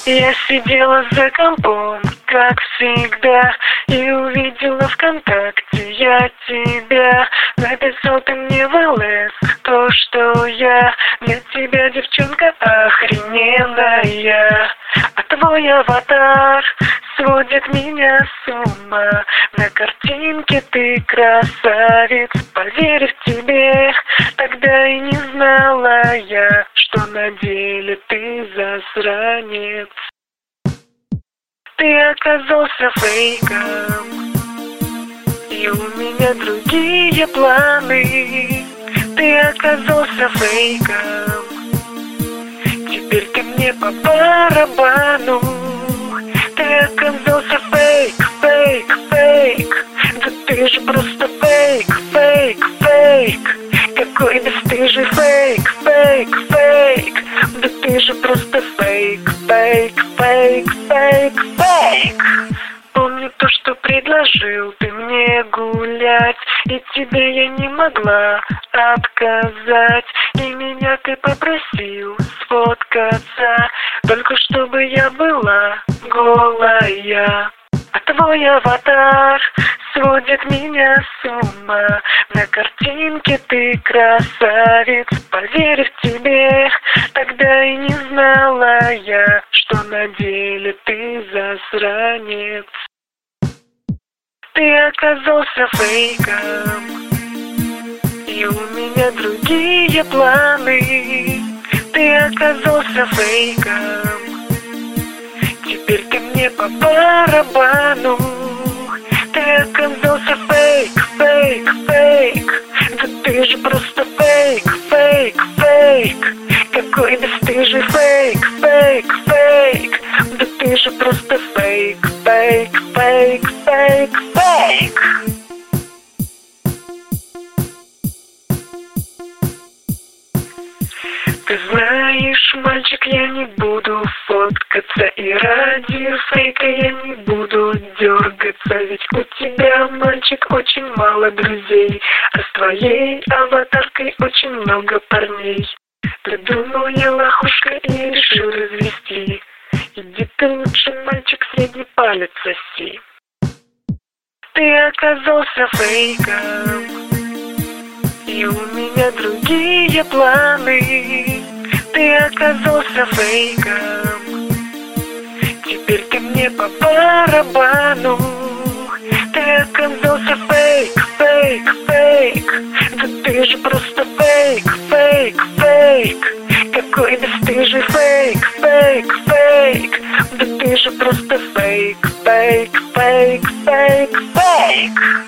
Я сидела за компом, как всегда, и увидела ВКонтакте я тебя. Написал ты мне в ЛС то, что я для тебя девчонка охрененная. А твой аватар сводит меня с ума. На картинке ты красавец, поверив тебе, тогда и не знала я, что на деле ты засранец. Ты оказался фейком, и у меня другие планы. Ты оказался фейком, теперь ты мне по барабану. Ты оказался фейк, фейк, фейк. Да ты же просто фейк, фейк, фейк. Какой бесстыжий фейк, фейк, фейк. Да ты же просто фейк, фейк, фейк, фейк, фейк. Помню то, что предложил ты мне гулять, и тебе я не могла отказать. И меня ты попросил сфоткаться, только чтобы я была голая. А твой аватар сводит меня с ума. На картинке ты красавец, поверив тебе, тогда и не знала я, что на деле ты засранец. Ты оказался фейком, и у меня другие планы. Ты оказался фейком, теперь ты мне по барабану. Ты оказался фейк, фейк, фейк. Да ты же просто фейк, фейк, фейк. Какой бесстыжий фейк, фейк, фейк. Да ты же просто фейк, фейк, фейк, фейк, фейк. Ты знаешь, мальчик, я не буду фоткаться, и ради фейка я не буду дергаться. Ведь у тебя, мальчик, очень мало друзей, а с твоей аватаркой очень много парней. Придумал я лохушка и решил развести. Иди ты лучше, мальчик, средний палец соси. Ты оказался фейком, и у меня другие планы. Ты оказался фейком, теперь ты мне по барабану. Ты оказался фейк, фейк, фейк. Да ты же просто фейк, фейк, фейк. Какой бесстыжий фейк, фейк, фейк. Да ты же просто фейк, фейк, фейк, фейк, фейк.